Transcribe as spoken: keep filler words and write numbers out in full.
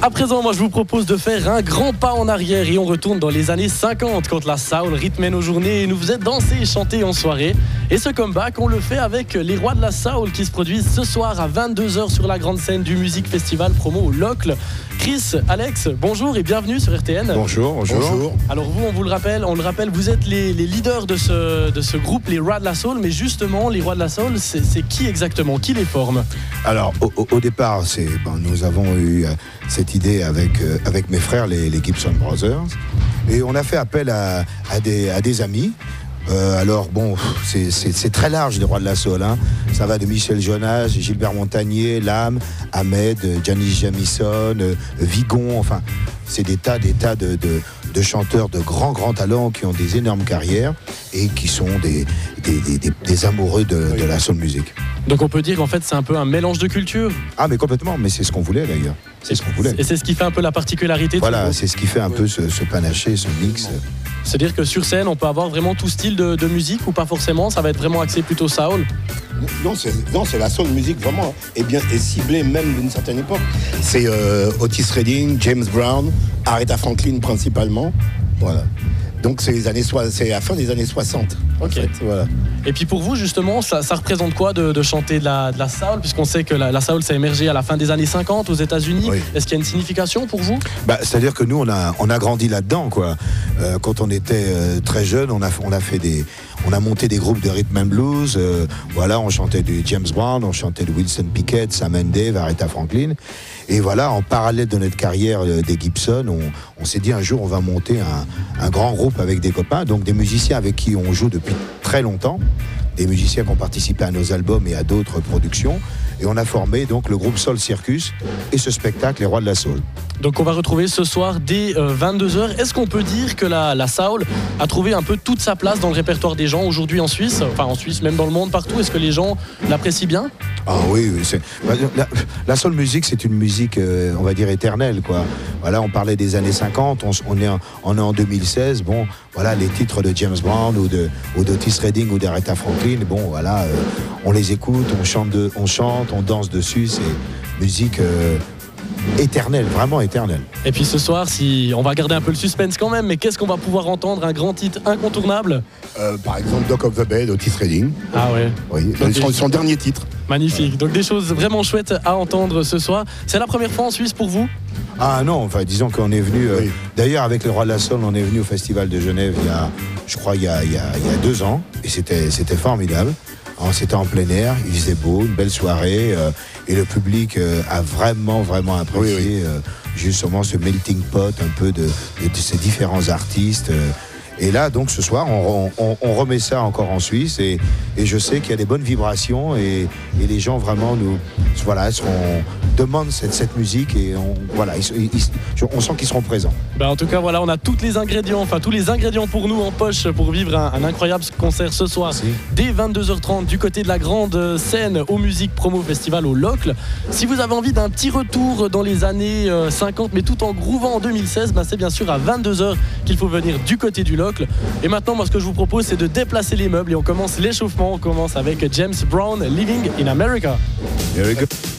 À présent, moi je vous propose de faire un grand pas en arrière et on retourne dans les années cinquante quand la soul rythmait nos journées et nous faisait danser et chanter en soirée. Et ce comeback, on le fait avec les rois de la soul qui se produisent ce soir à vingt-deux heures sur la grande scène du Music Festival promo au Locle. Chris, Alex, bonjour et bienvenue sur R T N. Bonjour, bonjour. bonjour. Alors vous, on vous le rappelle, on le rappelle, vous êtes les, les leaders de ce, de ce groupe, les rois de la soul. Mais justement, les rois de la soul, c'est, c'est qui exactement? Qui les forme? Alors, au, au départ, c'est, ben, nous avons eu cette idée avec, euh, avec mes frères, les, les Gibson Brothers. Et on a fait appel à, à, des, à des amis. Euh, alors bon, c'est, c'est, c'est très large les rois de la soul, hein. Ça va de Michel Jonas, Gilbert Montagnier, Lame, Ahmed, Janis Jamison, euh, Vigon, enfin c'est des tas, des tas de, de, de chanteurs de grands grands talents qui ont des énormes carrières et qui sont des, des, des, des, des amoureux de, oui. de la soul music. Donc on peut dire qu'en fait c'est un peu un mélange de cultures. Ah mais complètement, mais c'est ce qu'on voulait d'ailleurs. C'est ce qu'on voulait. Et c'est ce qui fait un peu la particularité. Voilà, c'est ce qui fait un oui. peu ce, ce panaché, ce mix. C'est-à-dire que sur scène, on peut avoir vraiment tout style de, de musique ou pas forcément? Ça va être vraiment axé plutôt soul? Non, c'est, non, c'est la soul music vraiment, et bien et ciblée même d'une certaine époque. C'est euh, Otis Redding, James Brown, Aretha Franklin principalement. Voilà. Donc c'est, les années so- c'est la fin des années soixante. Ok. En fait, voilà. Et puis pour vous justement, ça, ça représente quoi de, de chanter de la, de la soul? Puisqu'on sait que la, la soul s'est émergée à la fin des années cinquante aux États-Unis. Oui. Est-ce qu'il y a une signification pour vous? Bah, c'est-à-dire que nous on a, on a grandi là-dedans, quoi. Euh, quand on était euh, très jeune, on a, on a fait des... On a monté des groupes de rhythm and blues, euh, voilà, on chantait du James Brown, on chantait de Wilson Pickett, Sam and Dave, Aretha Franklin. Et voilà, en parallèle de notre carrière euh, des Gibson, on, on s'est dit un jour on va monter un, un grand groupe avec des copains, donc des musiciens avec qui on joue depuis très longtemps, des musiciens qui ont participé à nos albums et à d'autres productions. Et on a formé donc le groupe Soul Circus et ce spectacle, Les Rois de la Soul. Donc on va retrouver ce soir dès euh, vingt-deux heures. Est-ce qu'on peut dire que la, la soul a trouvé un peu toute sa place dans le répertoire des gens aujourd'hui en Suisse? Enfin en Suisse, même dans le monde, partout. Est-ce que les gens l'apprécient bien? Ah oui, oui c'est... La, la soul music, c'est une musique, euh, on va dire, éternelle, quoi. Voilà, on parlait des années cinquante, on, on, est, en, on est en deux mille seize, bon, voilà, les titres de James Brown ou, de, ou d'Otis Redding ou d'Aretha Franklin, bon, voilà, euh, on les écoute, on chante, de, on chante, on danse dessus, c'est musique... Euh, éternel, vraiment éternel. Et puis ce soir, si on va garder un peu le suspense quand même, mais qu'est-ce qu'on va pouvoir entendre? Un grand titre incontournable? euh, Par exemple, Dock of the Bay d'Otis Redding. Ah ouais. Oui, son, son dernier titre. Magnifique. Ouais. Donc des choses vraiment chouettes à entendre ce soir. C'est la première fois en Suisse pour vous? Ah non, enfin disons qu'on est venu. Euh, oui. D'ailleurs, avec les Rois de la Soul, on est venu au Festival de Genève il y a, je crois, il y a, il y a, il y a deux ans, et c'était, c'était formidable. Alors, c'était en plein air, il faisait beau, une belle soirée, euh, et le public euh, a vraiment, vraiment apprécié oui, oui. Euh, justement ce melting pot un peu de, de, de ces différents artistes. Euh, et là, donc, ce soir, on, on, on remet ça encore en Suisse, et, et je sais qu'il y a des bonnes vibrations, et, et les gens vraiment nous, voilà, seront, demandent cette, cette musique, et on, voilà, ils, ils, on sent qu'ils seront présents. Ben en tout cas, voilà, on a tous les ingrédients, enfin tous les ingrédients pour nous en poche pour vivre un, un incroyable concert ce soir. Merci. Dès vingt-deux heures trente du côté de la grande scène au Music Promo Festival au Locle. Si vous avez envie d'un petit retour dans les années cinquante, mais tout en groovant en deux mille seize, ben c'est bien sûr à vingt-deux heures qu'il faut venir du côté du Locle. Et maintenant, moi, ce que je vous propose, c'est de déplacer les meubles et on commence l'échauffement. On commence avec James Brown, Living in America. Here we go.